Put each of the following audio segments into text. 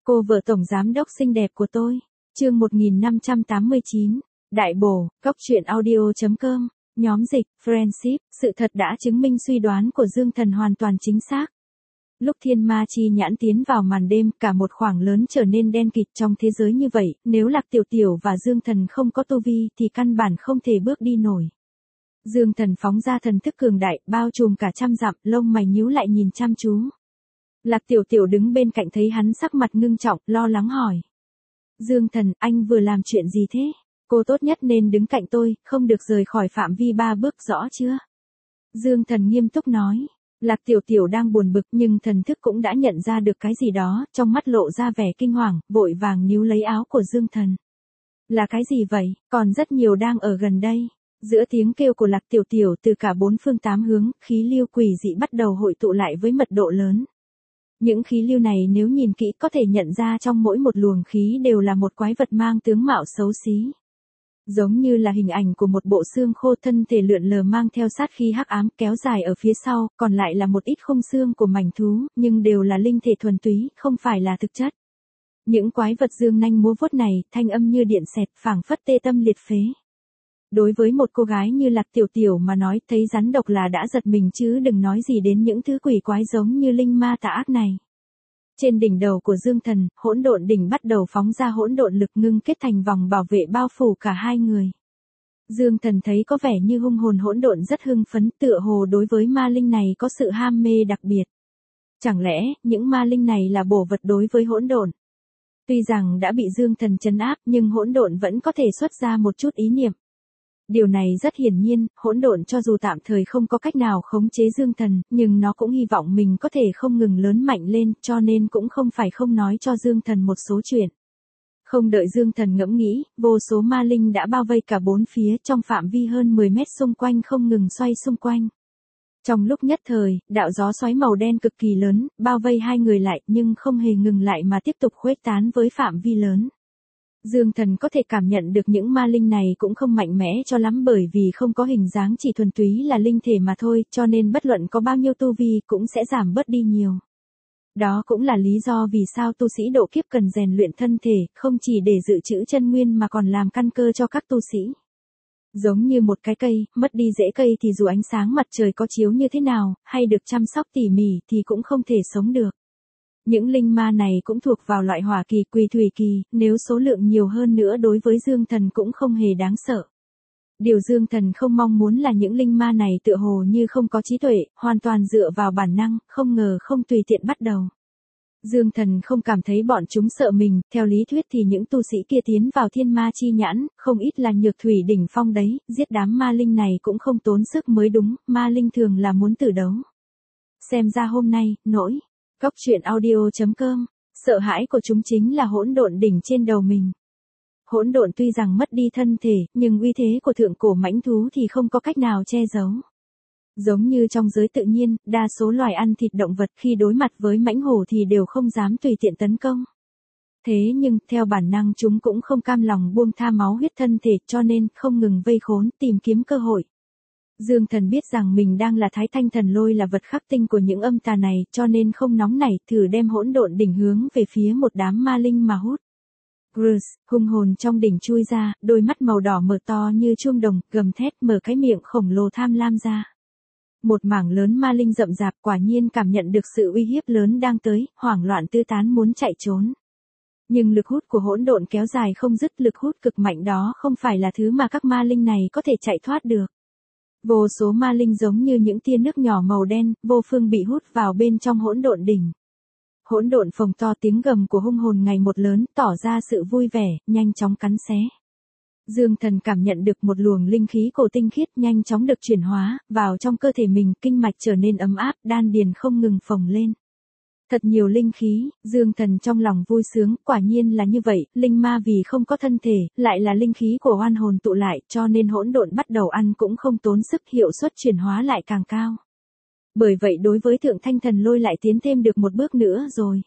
Cô vợ tổng giám đốc xinh đẹp của tôi. Chương 1589. Đại bổ, góc truyện audio.com. Nhóm dịch, Friendship, sự thật đã chứng minh suy đoán của Dương Thần hoàn toàn chính xác. Lúc thiên ma chi nhãn tiến vào màn đêm, cả một khoảng lớn trở nên đen kịt trong thế giới như vậy, nếu Lạc Tiểu Tiểu và Dương Thần không có tu vi thì căn bản không thể bước đi nổi. Dương Thần phóng ra thần thức cường đại, bao trùm cả trăm dặm, lông mày nhíu lại nhìn chăm chú. Lạc Tiểu Tiểu đứng bên cạnh thấy hắn sắc mặt ngưng trọng, lo lắng hỏi. Dương Thần, anh vừa làm chuyện gì thế? Cô tốt nhất nên đứng cạnh tôi, không được rời khỏi phạm vi 3 bước, rõ chưa? Dương Thần nghiêm túc nói. Lạc Tiểu Tiểu đang buồn bực nhưng thần thức cũng đã nhận ra được cái gì đó, trong mắt lộ ra vẻ kinh hoàng, vội vàng níu lấy áo của Dương Thần. Là cái gì vậy? Còn rất nhiều đang ở gần đây. Giữa tiếng kêu của Lạc Tiểu Tiểu từ cả 4 phương 8 hướng, khí lưu quỷ dị bắt đầu hội tụ lại với mật độ lớn. Những khí lưu này nếu nhìn kỹ có thể nhận ra trong mỗi một luồng khí đều là một quái vật mang tướng mạo xấu xí. Giống như là hình ảnh của một bộ xương khô, thân thể lượn lờ mang theo sát khí hắc ám kéo dài ở phía sau, còn lại là một ít khung xương của mảnh thú, nhưng đều là linh thể thuần túy, không phải là thực chất. Những quái vật dương nanh múa vuốt này, thanh âm như điện xẹt, phảng phất tê tâm liệt phế. Đối với một cô gái như Lạc Tiểu Tiểu mà nói, thấy rắn độc là đã giật mình chứ đừng nói gì đến những thứ quỷ quái giống như linh ma tà ác này. Trên đỉnh đầu của Dương Thần, hỗn độn đỉnh bắt đầu phóng ra hỗn độn lực ngưng kết thành vòng bảo vệ bao phủ cả hai người. Dương Thần thấy có vẻ như hung hồn hỗn độn rất hưng phấn, tựa hồ đối với ma linh này có sự ham mê đặc biệt. Chẳng lẽ, những ma linh này là bổ vật đối với hỗn độn? Tuy rằng đã bị Dương Thần trấn áp, nhưng hỗn độn vẫn có thể xuất ra một chút ý niệm. Điều này rất hiển nhiên, hỗn độn cho dù tạm thời không có cách nào khống chế Dương Thần, nhưng nó cũng hy vọng mình có thể không ngừng lớn mạnh lên, cho nên cũng không phải không nói cho Dương Thần một số chuyện. Không đợi Dương Thần ngẫm nghĩ, vô số ma linh đã bao vây cả 4 phía trong phạm vi hơn 10 mét xung quanh không ngừng xoay xung quanh. Trong lúc nhất thời, đạo gió xoáy màu đen cực kỳ lớn, bao vây hai người lại nhưng không hề ngừng lại mà tiếp tục khuếch tán với phạm vi lớn. Dương Thần có thể cảm nhận được những ma linh này cũng không mạnh mẽ cho lắm bởi vì không có hình dáng, chỉ thuần túy là linh thể mà thôi, cho nên bất luận có bao nhiêu tu vi cũng sẽ giảm bớt đi nhiều. Đó cũng là lý do vì sao tu sĩ độ kiếp cần rèn luyện thân thể, không chỉ để dự trữ chân nguyên mà còn làm căn cơ cho các tu sĩ. Giống như một cái cây, mất đi rễ cây thì dù ánh sáng mặt trời có chiếu như thế nào, hay được chăm sóc tỉ mỉ thì cũng không thể sống được. Những linh ma này cũng thuộc vào loại hỏa kỳ, quỷ thủy kỳ, nếu số lượng nhiều hơn nữa đối với Dương Thần cũng không hề đáng sợ. Điều Dương Thần không mong muốn là những linh ma này tựa hồ như không có trí tuệ, hoàn toàn dựa vào bản năng, không ngờ không tùy tiện bắt đầu. Dương Thần không cảm thấy bọn chúng sợ mình, theo lý thuyết thì những tu sĩ kia tiến vào thiên ma chi nhãn, không ít là nhược thủy đỉnh phong đấy, giết đám ma linh này cũng không tốn sức mới đúng, ma linh thường là muốn tử đấu. Xem ra hôm nay, nỗi góc truyện audio.com, sợ hãi của chúng chính là hỗn độn đỉnh trên đầu mình. Hỗn độn tuy rằng mất đi thân thể, nhưng uy thế của thượng cổ mãnh thú thì không có cách nào che giấu. Giống như trong giới tự nhiên, đa số loài ăn thịt động vật khi đối mặt với mãnh hổ thì đều không dám tùy tiện tấn công. Thế nhưng, theo bản năng chúng cũng không cam lòng buông tha máu huyết thân thể cho nên không ngừng vây khốn, tìm kiếm cơ hội. Dương Thần biết rằng mình đang là Thái Thanh Thần Lôi là vật khắc tinh của những âm tà này, cho nên không nóng nảy, thử đem hỗn độn đỉnh hướng về phía một đám ma linh mà hút. Bruce, hung hồn trong đỉnh chui ra, đôi mắt màu đỏ mở to như chuông đồng, gầm thét mở cái miệng khổng lồ tham lam ra. Một mảng lớn ma linh rậm rạp quả nhiên cảm nhận được sự uy hiếp lớn đang tới, hoảng loạn tứ tán muốn chạy trốn. Nhưng lực hút của hỗn độn kéo dài không dứt, lực hút cực mạnh đó không phải là thứ mà các ma linh này có thể chạy thoát được. Vô số ma linh giống như những tia nước nhỏ màu đen, vô phương bị hút vào bên trong hỗn độn đỉnh. Hỗn độn phồng to, tiếng gầm của hung hồn ngày một lớn, tỏ ra sự vui vẻ, nhanh chóng cắn xé. Dương Thần cảm nhận được một luồng linh khí cổ tinh khiết nhanh chóng được chuyển hóa vào trong cơ thể mình, kinh mạch trở nên ấm áp, đan điền không ngừng phồng lên. Thật nhiều linh khí, Dương Thần trong lòng vui sướng, quả nhiên là như vậy, linh ma vì không có thân thể, lại là linh khí của oan hồn tụ lại, cho nên hỗn độn bắt đầu ăn cũng không tốn sức, hiệu suất chuyển hóa lại càng cao. Bởi vậy đối với Thượng Thanh Thần Lôi lại tiến thêm được một bước nữa rồi.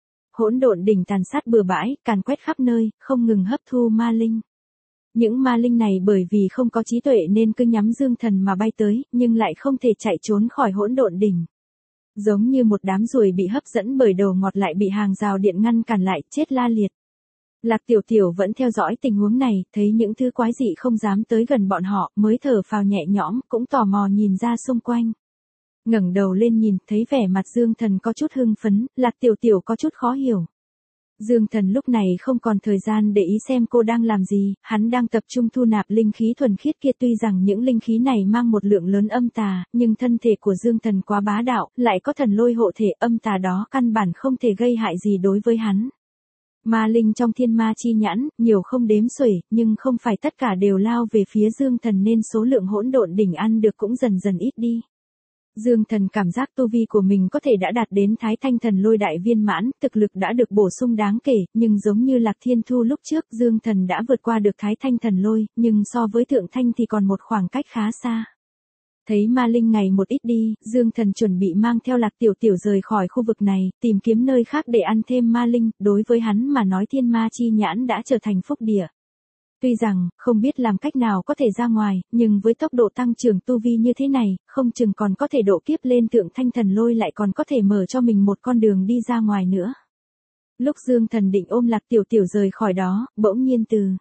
Hỗn độn đỉnh tàn sát bừa bãi, càn quét khắp nơi, không ngừng hấp thu ma linh. Những ma linh này bởi vì không có trí tuệ nên cứ nhắm Dương Thần mà bay tới, nhưng lại không thể chạy trốn khỏi hỗn độn đỉnh. Giống như một đám ruồi bị hấp dẫn bởi đầu ngọt lại bị hàng rào điện ngăn cản lại, chết la liệt. Lạc Tiểu Tiểu vẫn theo dõi tình huống này, thấy những thứ quái dị không dám tới gần bọn họ, mới thở phào nhẹ nhõm, cũng tò mò nhìn ra xung quanh. Ngẩng đầu lên nhìn, thấy vẻ mặt Dương Thần có chút hưng phấn, Lạc Tiểu Tiểu có chút khó hiểu. Dương Thần lúc này không còn thời gian để ý xem cô đang làm gì, hắn đang tập trung thu nạp linh khí thuần khiết kia, tuy rằng những linh khí này mang một lượng lớn âm tà, nhưng thân thể của Dương Thần quá bá đạo, lại có thần lôi hộ thể, âm tà đó căn bản không thể gây hại gì đối với hắn. Ma linh trong thiên ma chi nhãn, nhiều không đếm xuể, nhưng không phải tất cả đều lao về phía Dương Thần nên số lượng hỗn độn đỉnh ăn được cũng dần dần ít đi. Dương Thần cảm giác tu vi của mình có thể đã đạt đến Thái Thanh Thần Lôi đại viên mãn, thực lực đã được bổ sung đáng kể, nhưng giống như Lạc Thiên Thu lúc trước, Dương Thần đã vượt qua được Thái Thanh Thần Lôi, nhưng so với Thượng Thanh thì còn một khoảng cách khá xa. Thấy ma linh ngày một ít đi, Dương Thần chuẩn bị mang theo Lạc Tiểu Tiểu rời khỏi khu vực này, tìm kiếm nơi khác để ăn thêm ma linh, đối với hắn mà nói thiên ma chi nhãn đã trở thành phúc địa. Tuy rằng, không biết làm cách nào có thể ra ngoài, nhưng với tốc độ tăng trưởng tu vi như thế này, không chừng còn có thể độ kiếp lên Thượng Thanh Thần Lôi, lại còn có thể mở cho mình một con đường đi ra ngoài nữa. Lúc Dương Thần định ôm Lạc Tiểu Tiểu rời khỏi đó, bỗng nhiên từ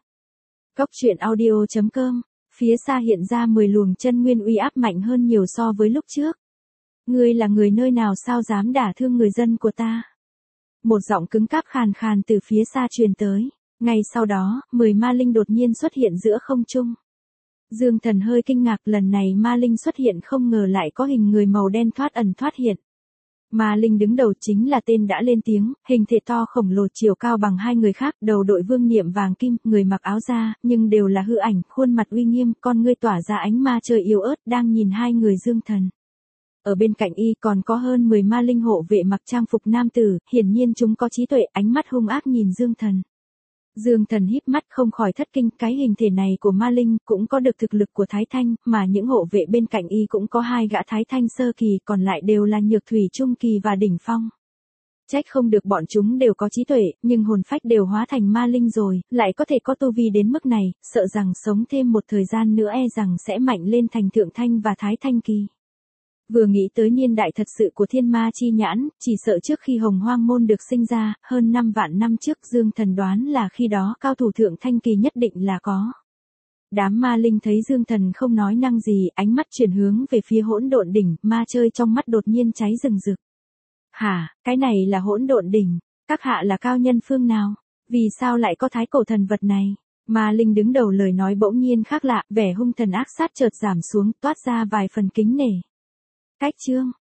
Cốc.audio.com, phía xa hiện ra 10 luồng chân nguyên uy áp mạnh hơn nhiều so với lúc trước. Ngươi là người nơi nào sao dám đả thương người dân của ta? Một giọng cứng cáp khàn khàn từ phía xa truyền tới. Ngay sau đó, 10 ma linh đột nhiên xuất hiện giữa không trung. Dương Thần hơi kinh ngạc, lần này ma linh xuất hiện không ngờ lại có hình người màu đen thoát ẩn thoát hiện. Ma linh đứng đầu chính là tên đã lên tiếng, hình thể to khổng lồ, chiều cao bằng hai người khác, đầu đội vương niệm vàng kim, người mặc áo da, nhưng đều là hư ảnh, khuôn mặt uy nghiêm, con ngươi tỏa ra ánh ma trời yếu ớt, đang nhìn hai người Dương Thần. Ở bên cạnh y còn có hơn 10 ma linh hộ vệ mặc trang phục nam tử, hiển nhiên chúng có trí tuệ, ánh mắt hung ác nhìn Dương Thần. Dương Thần híp mắt không khỏi thất kinh, cái hình thể này của ma linh cũng có được thực lực của Thái Thanh, mà những hộ vệ bên cạnh y cũng có hai gã Thái Thanh sơ kỳ, còn lại đều là nhược thủy trung kỳ và đỉnh phong. Trách không được bọn chúng đều có trí tuệ, nhưng hồn phách đều hóa thành ma linh rồi, lại có thể có tu vi đến mức này, sợ rằng sống thêm một thời gian nữa e rằng sẽ mạnh lên thành Thượng Thanh và Thái Thanh kỳ. Vừa nghĩ tới niên đại thật sự của thiên ma chi nhãn, chỉ sợ trước khi Hồng Hoang Môn được sinh ra, hơn 5 vạn năm trước, Dương Thần đoán là khi đó cao thủ Thượng Thanh kỳ nhất định là có. Đám ma linh thấy Dương Thần không nói năng gì, ánh mắt chuyển hướng về phía hỗn độn đỉnh, ma chơi trong mắt đột nhiên cháy rừng rực. Hả, cái này là hỗn độn đỉnh, các hạ là cao nhân phương nào? Vì sao lại có thái cổ thần vật này? Ma linh đứng đầu lời nói bỗng nhiên khác lạ, vẻ hung thần ác sát chợt giảm xuống, toát ra vài phần kính nể. Cách chương